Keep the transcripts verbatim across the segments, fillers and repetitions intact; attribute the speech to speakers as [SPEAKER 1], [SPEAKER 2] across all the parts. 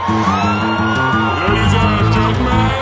[SPEAKER 1] Ladies and gentlemen,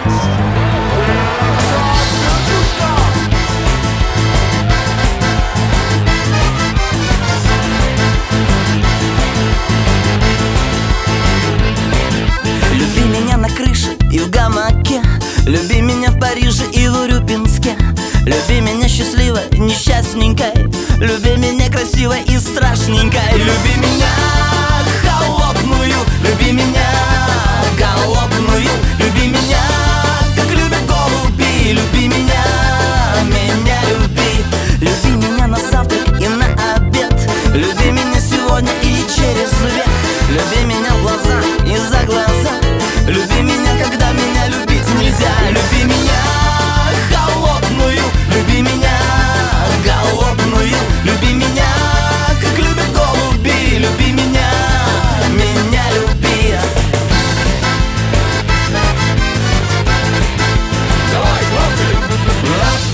[SPEAKER 2] люби меня на крыше и в гамаке, люби меня в Париже и в Урюпинске, люби меня счастливой, несчастненькой, люби меня красивой и страшненькой. Люби меня холодную, люби меня голодную, люби меня, как любят голуби. Люби меня, меня люби. Люби меня на завтрак и на обед, люби меня сегодня и через век. Люби меня в глаза и за глаза, люби меня, когда меня любить нельзя. Люби меня холодную, люби меня голодную, люби меня, как любят голуби. Люби меня, меня люби.
[SPEAKER 1] давай, хлопцы!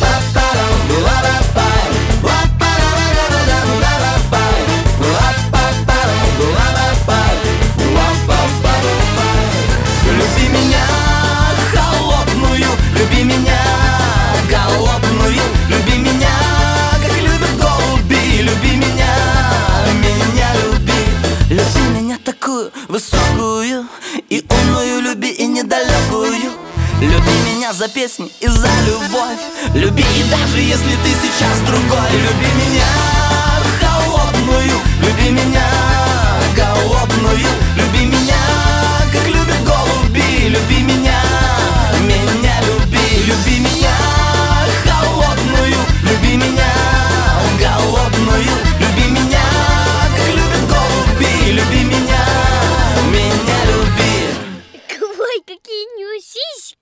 [SPEAKER 2] Люби меня холодную, люби меня голодную, люби меня, как любят голуби. Люби меня, меня люби. Люби меня такую высокую и умную, люби и недалекую. Люби меня за песни и за любовь, люби и даже если ты сейчас другой. Люби меня холодную, люби меня голодную, люби меня, как любят голуби. Люби меня, меня люби. Люби меня холодную, люби меня голодную, люби меня, как любят голуби. Люби меня, меня люби.
[SPEAKER 3] Ой, какие у него сиськи!